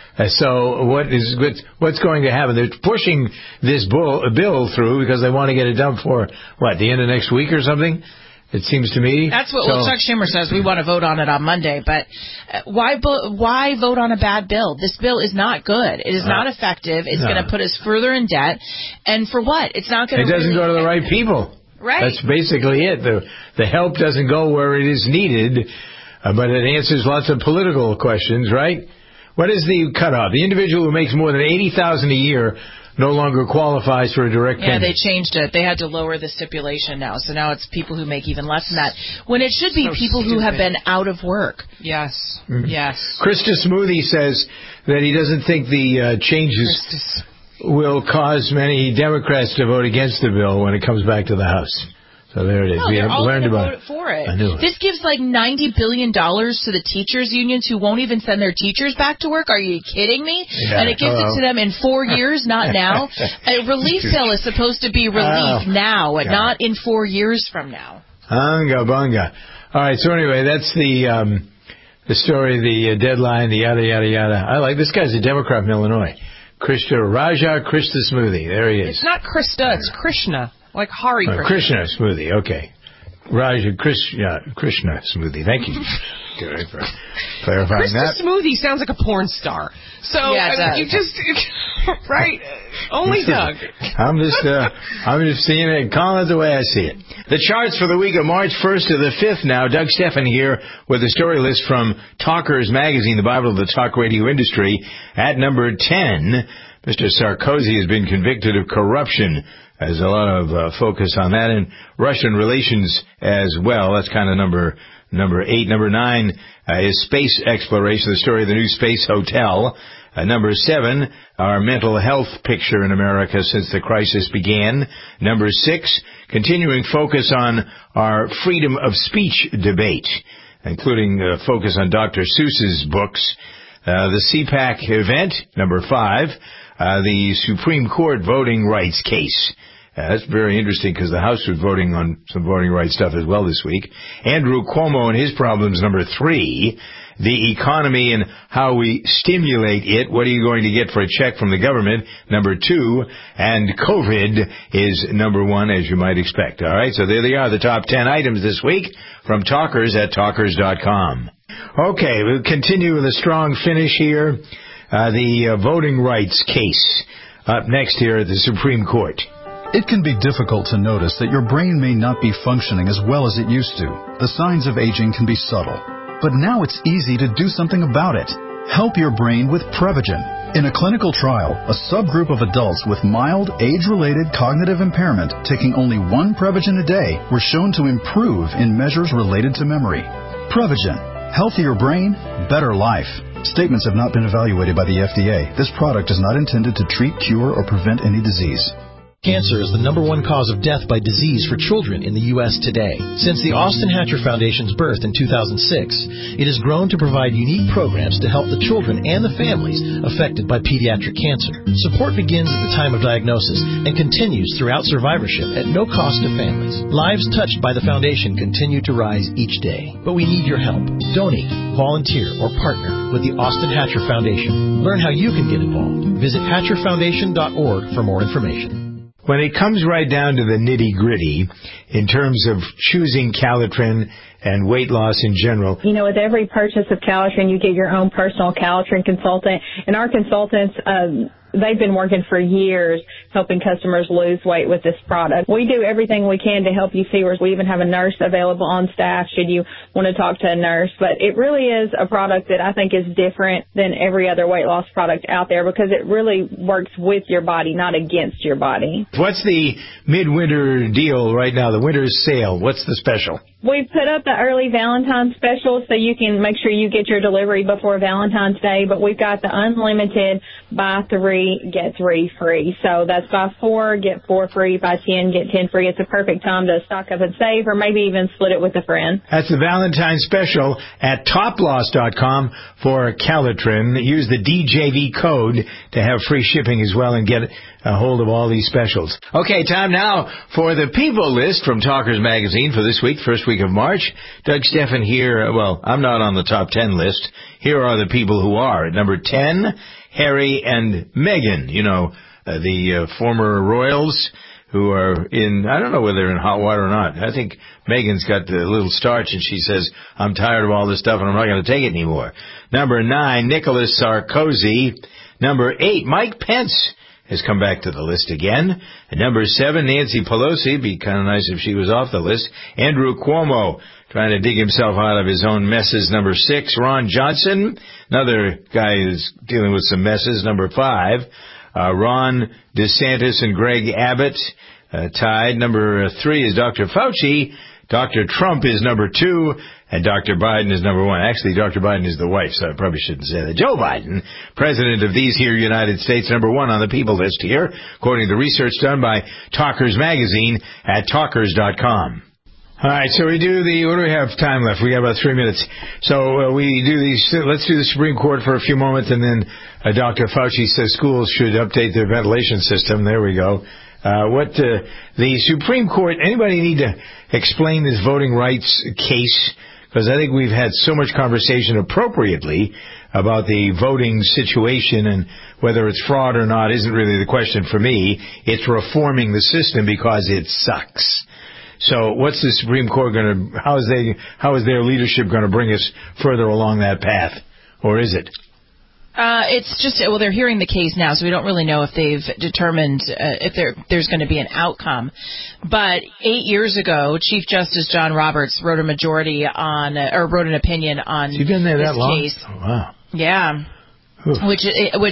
Speaker 4: So what's going to happen? They're pushing this bill through because they want to get it done for, the end of next week or something? It seems to me.
Speaker 7: That's what Chuck Schumer says. We want to vote on it on Monday. But why vote on a bad bill? This bill is not good. It is not effective. It's going to put us further in debt. And for what? It's not going to...
Speaker 4: It doesn't go to the right people.
Speaker 7: Right.
Speaker 4: That's basically it. The help doesn't go where it is needed, but it answers lots of political questions, right? What is the cutoff? The individual who makes more than $80,000 a year no longer qualifies for a direct payment.
Speaker 7: Yeah, they changed it. They had to lower the stipulation now. So now it's people who make even less than that. When it should be people who have been out of work.
Speaker 5: Yes.
Speaker 4: Mm-hmm.
Speaker 7: Yes.
Speaker 4: Krista Smoothie says that he doesn't think the changes will cause many Democrats to vote against the bill when it comes back to the House. So there it is.
Speaker 7: No,
Speaker 4: we have learned about
Speaker 7: vote for it.
Speaker 4: I knew it.
Speaker 7: This gives like $90 billion to the teachers' unions who won't even send their teachers back to work. Are you kidding me?
Speaker 4: Yeah.
Speaker 7: And it gives it to them in 4 years, not now. A relief bill is supposed to be relief now, and not in 4 years from now.
Speaker 4: Unga bunga. All right. So anyway, that's the story, the deadline, the yada yada yada. I like this guy's a Democrat from Illinois. Raja Krishna Smoothie. There he is.
Speaker 5: It's not Krista. It's Krishna. Like Hari
Speaker 4: Krishna Smoothie, okay. Raja Krishna Smoothie. Thank you. Good for clarifying that.
Speaker 5: Krishna Smoothie sounds like a porn star. So
Speaker 7: yeah,
Speaker 5: you just right. Only Doug.
Speaker 4: I'm just seeing it, calling it the way I see it. The charts for the week of March 1st to the 5th now. Doug Stephan here with a story list from Talkers Magazine, the Bible of the talk radio industry. At number 10, Mr. Sarkozy has been convicted of corruption. There's a lot of focus on that, and Russian relations as well. That's kind of number 8. Number 9 is space exploration, the story of the new space hotel. Number 7, our mental health picture in America since the crisis began. Number 6, continuing focus on our freedom of speech debate, including focus on Dr. Seuss's books. The CPAC event, number 5. The Supreme Court voting rights case. That's very interesting because the House was voting on some voting rights stuff as well this week. Andrew Cuomo and his problems, number 3. The economy and how we stimulate it. What are you going to get for a check from the government? Number 2. And COVID is number 1, as you might expect. All right, so there they are, the top 10 items this week from Talkers at Talkers.com. Okay, we'll continue with a strong finish here. The voting rights case up next here at the Supreme Court.
Speaker 20: It can be difficult to notice that your brain may not be functioning as well as it used to. The signs of aging can be subtle. But now it's easy to do something about it. Help your brain with Prevagen. In a clinical trial, a subgroup of adults with mild, age-related cognitive impairment taking only 1 Prevagen a day were shown to improve in measures related to memory. Prevagen. Healthier brain, better life. Statements have not been evaluated by the FDA. This product is not intended to treat, cure, or prevent any disease.
Speaker 21: Cancer is the #1 cause of death by disease for children in the U.S. today. Since the Austin Hatcher Foundation's birth in 2006, it has grown to provide unique programs to help the children and the families affected by pediatric cancer. Support begins at the time of diagnosis and continues throughout survivorship at no cost to families. Lives touched by the foundation continue to rise each day, but we need your help. Donate, volunteer, or partner with the Austin Hatcher Foundation. Learn how you can get involved. Visit hatcherfoundation.org for more information.
Speaker 4: When it comes right down to the nitty-gritty, in terms of choosing Calitrin and weight loss in general.
Speaker 22: You know, with every purchase of Calitrin, you get your own personal Calitrin consultant. And our consultants, they've been working for years helping customers lose weight with this product. We do everything we can to help you see where we even have a nurse available on staff should you want to talk to a nurse. But it really is a product that I think is different than every other weight loss product out there because it really works with your body, not against your body.
Speaker 4: What's the midwinter deal right now, the winter sale? What's the special?
Speaker 22: We've put up the early Valentine's special so you can make sure you get your delivery before Valentine's Day, but we've got the unlimited buy 3, get 3 free. So that's buy 4, get 4 free, buy 10, get 10 free. It's a perfect time to stock up and save or maybe even split it with a friend.
Speaker 4: That's the Valentine's special at toploss.com for Calitrin. Use the DJV code to have free shipping as well and get a hold of all these specials. Okay, time now for the People List from Talkers Magazine for this week, first week of March. Doug Steffen here. Well, I'm not on the top 10 list. Here are the people who are. At number 10, Harry and Meghan. You know, the former royals who are in, I don't know whether they're in hot water or not. I think Meghan's got the little starch and she says, I'm tired of all this stuff and I'm not going to take it anymore. Number 9, Nicolas Sarkozy. Number 8, Mike Pence has come back to the list again. At number 7, Nancy Pelosi. Be kind of nice if she was off the list. Andrew Cuomo, trying to dig himself out of his own messes. Number 6, Ron Johnson. Another guy who's dealing with some messes. Number 5, Ron DeSantis and Greg Abbott tied. Number 3 is Dr. Fauci. Dr. Trump is number 2, and Dr. Biden is number 1. Actually, Dr. Biden is the wife, so I probably shouldn't say that. Joe Biden, president of these here United States, number 1 on the people list here, according to research done by Talkers Magazine at talkers.com. All right, so we do what do we have time left? We got about 3 minutes. So we do let's do the Supreme Court for a few moments, and then Dr. Fauci says schools should update their ventilation system. There we go. The Supreme Court, anybody need to explain this voting rights case? Because I think we've had so much conversation appropriately about the voting situation, and whether it's fraud or not isn't really the question for me. It's reforming the system because it sucks. So what's the Supreme Court going to, how is their leadership going to bring us further along that path? Or is it?
Speaker 7: It's just, well, they're hearing the case now, so we don't really know if they've determined if there's going to be an outcome. But 8 years ago, Chief Justice John Roberts wrote an opinion on
Speaker 4: You've been there that long?
Speaker 7: Case.
Speaker 4: Oh, wow.
Speaker 7: Yeah. Which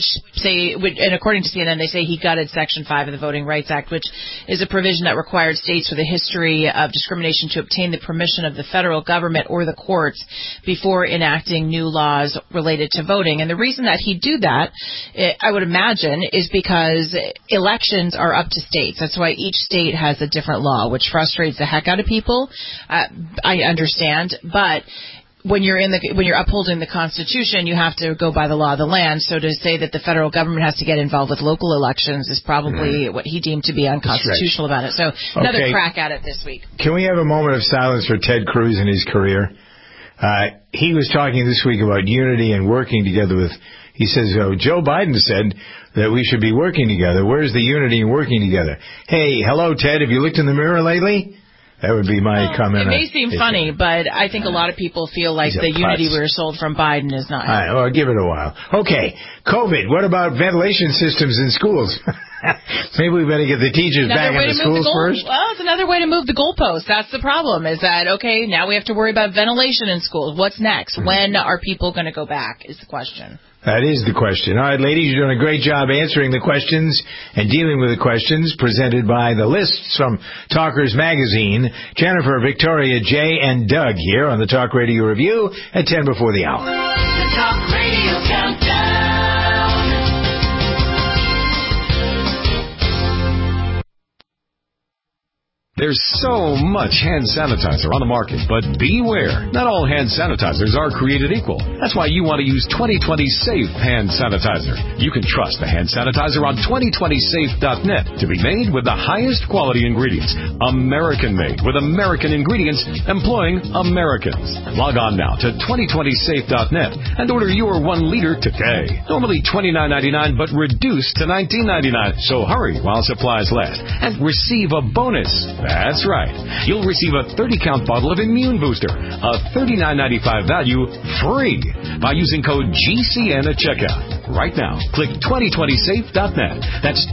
Speaker 7: and according to CNN, they say he gutted Section 5 of the Voting Rights Act, which is a provision that required states with a history of discrimination to obtain the permission of the federal government or the courts before enacting new laws related to voting. And the reason that he'd do that, I would imagine, is because elections are up to states. That's why each state has a different law, which frustrates the heck out of people. I understand, but when you're upholding the Constitution, you have to go by the law of the land. So to say that the federal government has to get involved with local elections is probably what he deemed to be unconstitutional about it. So another crack at it this week.
Speaker 4: Can we have a moment of silence for Ted Cruz and his career? He was talking this week about unity and working together with, he says, Joe Biden said that we should be working together. Where's the unity and working together? Hey, hello, Ted. Have you looked in the mirror lately? That would be my comment.
Speaker 7: It may seem funny, but I think a lot we feel like the unity we were sold from Biden is not.
Speaker 4: All right, well, give it a while. Okay, COVID. What about ventilation systems in schools? Maybe we better get the teachers back in the schools first.
Speaker 7: Well, it's another way to move the goalpost. That's the problem, is that, okay, now we have to worry about ventilation in schools. What's next? When are people going to go back is the question.
Speaker 4: That is the question. All right, ladies, you're doing a great job answering the questions and dealing with the questions presented by the lists from Talkers Magazine. Jennifer, Victoria, Jay, and Doug here on the Talk Radio Review at 10 before the hour.
Speaker 3: The Talk Radio Radio Countdown.
Speaker 14: There's so much hand sanitizer on the market, but beware. Not all hand sanitizers are created equal. That's why you want to use 2020 Safe hand sanitizer. You can trust the hand sanitizer on 2020safe.net to be made with the highest quality ingredients. American made with American ingredients employing Americans. Log on now to 2020safe.net and order your 1 liter today. Normally $29.99 but reduced to $19.99. So hurry while supplies last and receive a bonus. That's right. You'll receive a 30-count bottle of Immune Booster, a $39.95 value, free by using code GCN at checkout. Right now, click 2020safe.net. That's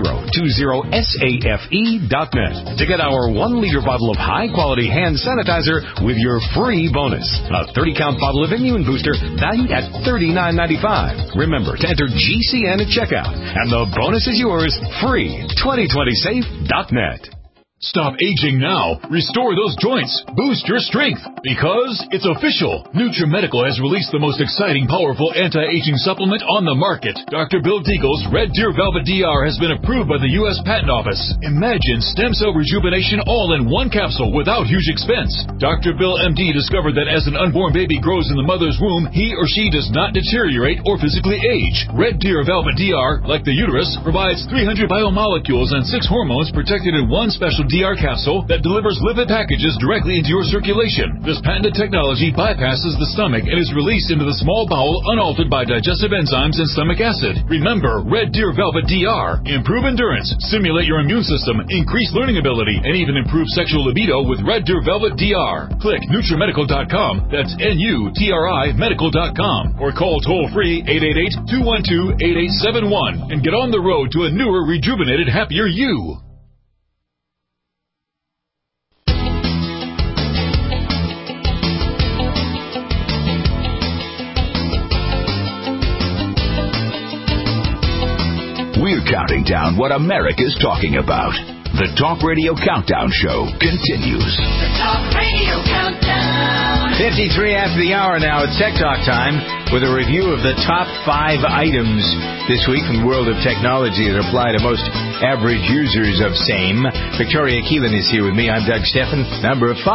Speaker 14: 2020safe.net to get our 1 liter bottle of high-quality hand sanitizer with your free bonus. A 30-count bottle of Immune Booster valued at $39.95. Remember to enter GCN at checkout, and the bonus is yours free. 2020safe.net.
Speaker 13: Stop aging now. Restore those joints. Boost your strength. Because it's official. NutriMedical has released the most exciting, powerful anti-aging supplement on the market. Dr. Bill Deagle's Red Deer Velvet DR has been approved by the U.S. Patent Office. Imagine stem cell rejuvenation all in one capsule without huge expense. Dr. Bill MD discovered that as an unborn baby grows in the mother's womb, he or she does not deteriorate or physically age. Red Deer Velvet DR, like the uterus, provides 300 biomolecules and 6 hormones protected in one special DR capsule that delivers lipid packages directly into your circulation. This patented technology bypasses the stomach and is released into the small bowel unaltered by digestive enzymes and stomach acid. Remember, Red Deer Velvet DR. Improve endurance, stimulate your immune system, increase learning ability, and even improve sexual libido with Red Deer Velvet DR. Click NutriMedical.com, that's NUTRI Medical.com, or call toll-free 888-212-8871 and get on the road to a newer, rejuvenated, happier you.
Speaker 2: We're counting down what America's talking about. The Talk Radio Countdown Show continues.
Speaker 3: The Talk Radio Countdown.
Speaker 4: 53 after the hour now. It's Tech Talk time with a review of the top 5 items this week from the world of technology that apply to most average users of same. Victoria Keelan is here with me. I'm Doug Steffen. Number 5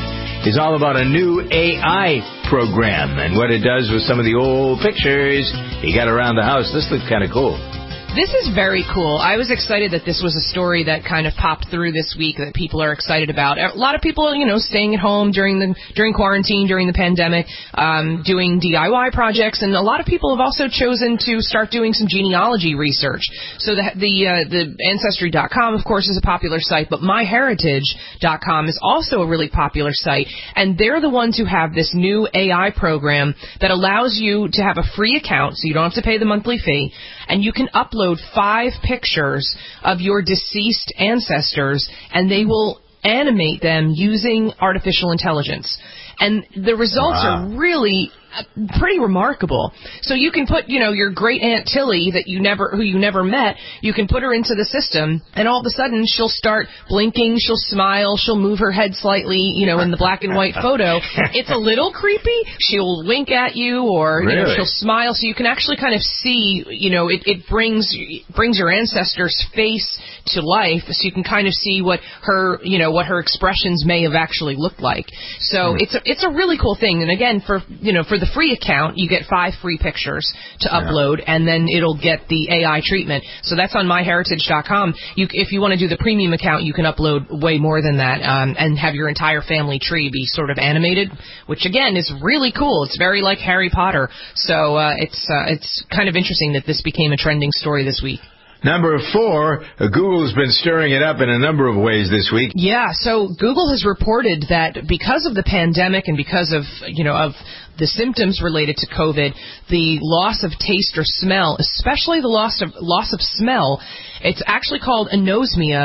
Speaker 4: is all about a new AI program and what it does with some of the old pictures you got around the house. This looks kind of cool.
Speaker 5: This is very cool. I was excited that this was a story that kind of popped through this week that people are excited about. A lot of people, staying at home during quarantine, during the pandemic, doing DIY projects, and a lot of people have also chosen to start doing some genealogy research. So the Ancestry.com, of course, is a popular site, but MyHeritage.com is also a really popular site, and they're the ones who have this new AI program that allows you to have a free account, so you don't have to pay the monthly fee, and you can upload 5 pictures of your deceased ancestors, and they will animate them using artificial intelligence. And the results are really pretty remarkable. So you can put, your great Aunt Tilly who you never met, you can put her into the system, and all of a sudden she'll start blinking, she'll smile, she'll move her head slightly, in the black and white photo. It's a little creepy. She'll wink at you, or she'll smile, so you can actually kind of see, it brings your ancestor's face to life, so you can kind of see what her expressions may have actually looked like. So it's a really cool thing. And again, for the free account, you get 5 free pictures to upload, and then it'll get the AI treatment. So that's on MyHeritage.com. If you want to do the premium account, you can upload way more than that, and have your entire family tree be sort of animated, which again is really cool. It's very like Harry Potter. So it's kind of interesting that this became a trending story this week.
Speaker 4: Number 4, Google's been stirring it up in a number of ways this week. Yeah,
Speaker 5: so Google has reported that because of the pandemic and because of the symptoms related to COVID, the loss of taste or smell, especially the loss of smell, it's actually called anosmia.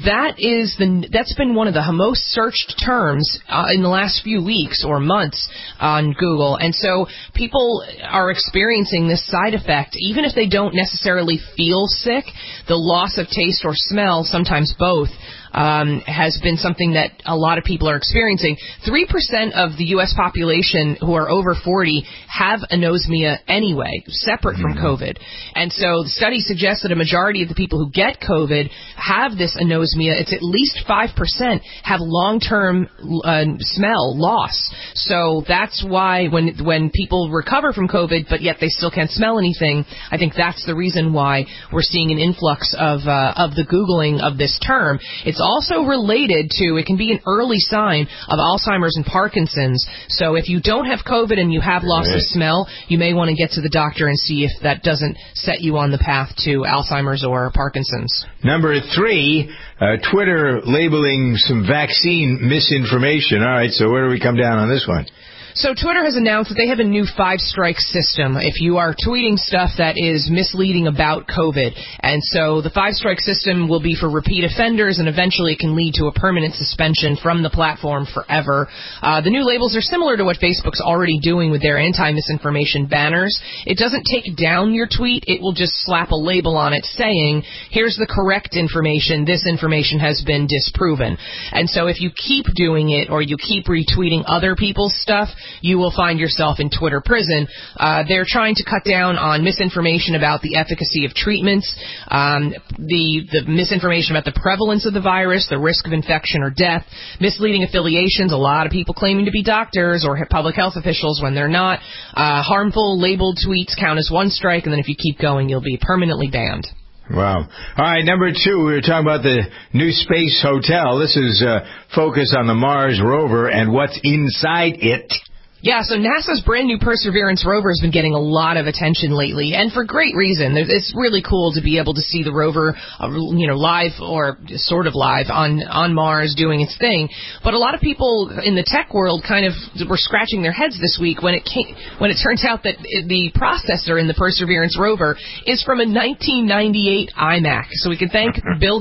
Speaker 5: That's been one of the most searched terms in the last few weeks or months on Google. And so people are experiencing this side effect, even if they don't necessarily feel sick. The loss of taste or smell, sometimes both, has been something that a lot of people are experiencing. 3% of the U.S. population who are over 40 have anosmia anyway, separate from COVID. And so the study suggests that a majority of the people who get COVID have this anosmia. It's at least 5% have long-term smell loss. So that's why when people recover from COVID, but yet they still can't smell anything, I think that's the reason why we're seeing an influx of the Googling of this term. It's also related to, it can be an early sign of Alzheimer's and Parkinson's. So if you don't have COVID and you have loss of smell, you may want to get to the doctor and see if that doesn't set you on the path to Alzheimer's or Parkinson's.
Speaker 4: Number 3, Twitter labeling some vaccine misinformation. All right, so where do we come down on this one?
Speaker 5: So Twitter has announced that they have a new 5-strike system if you are tweeting stuff that is misleading about COVID. And so the 5-strike system will be for repeat offenders, and eventually it can lead to a permanent suspension from the platform forever. The new labels are similar to what Facebook's already doing with their anti-misinformation banners. It doesn't take down your tweet. It will just slap a label on it saying, here's the correct information. This information has been disproven. And so if you keep doing it or you keep retweeting other people's stuff, you will find yourself in Twitter prison. They're trying to cut down on misinformation about the efficacy of treatments, the misinformation about the prevalence of the virus, the risk of infection or death, misleading affiliations, a lot of people claiming to be doctors or public health officials when they're not. Harmful labeled tweets count as 1 strike, and then if you keep going, you'll be permanently banned.
Speaker 4: Wow. All right, number 2, we were talking about the new space hotel. This is focus on the Mars rover and what's inside it.
Speaker 5: Yeah, so NASA's brand new Perseverance rover has been getting a lot of attention lately, and for great reason. It's really cool to be able to see the rover, live or sort of live on Mars doing its thing. But a lot of people in the tech world kind of were scratching their heads this week when it turns out that the processor in the Perseverance rover is from a 1998 iMac. So we could thank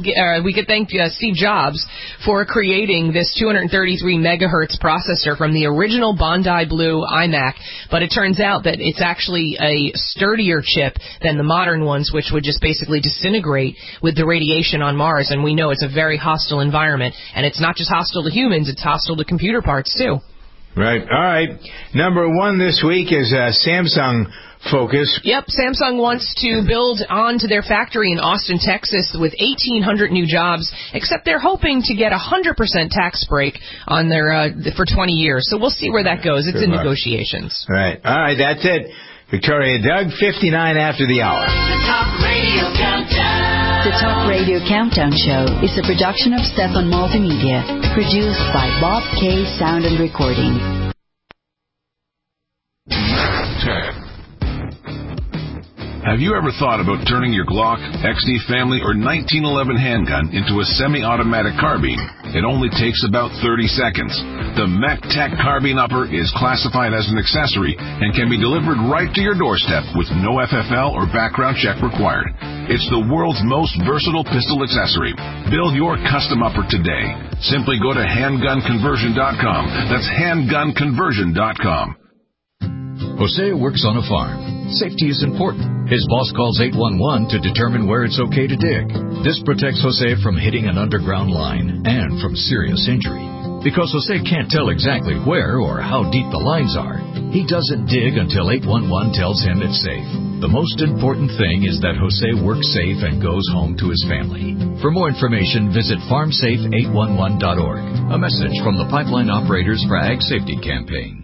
Speaker 5: Steve Jobs for creating this 233 megahertz processor from the original Bondi Blue iMac, but it turns out that it's actually a sturdier chip than the modern ones, which would just basically disintegrate with the radiation on Mars, and we know it's a very hostile environment, and it's not just hostile to humans, it's hostile to computer parts too.
Speaker 4: Right. All right. Number 1 this week is Samsung focus. Yep,
Speaker 5: Samsung wants to build onto their factory in Austin, Texas with 1,800 new jobs, except they're hoping to get 100% tax break on their for 20 years. So we'll see where that goes. It's in negotiations.
Speaker 4: Right. All right, that's it. Victoria Doug, 59 after the hour.
Speaker 3: The Talk Radio Countdown.
Speaker 8: The Talk Radio Countdown Show is a production of Stefan Multimedia, produced by Bob K. Sound and Recording.
Speaker 9: 10. Have you ever thought about turning your Glock, XD Family, or 1911 handgun into a semi-automatic carbine? It only takes about 30 seconds. The MEC-TEC Carbine Upper is classified as an accessory and can be delivered right to your doorstep with no FFL or background check required. It's the world's most versatile pistol accessory. Build your custom upper today. Simply go to handgunconversion.com. That's handgunconversion.com.
Speaker 23: Jose works on a farm. Safety is important. His boss calls 811 to determine where it's okay to dig. This protects Jose from hitting an underground line and from serious injury. Because Jose can't tell exactly where or how deep the lines are, he doesn't dig until 811 tells him it's safe. The most important thing is that Jose works safe and goes home to his family. For more information, visit farmsafe811.org. A message from the Pipeline Operators for Ag Safety Campaign.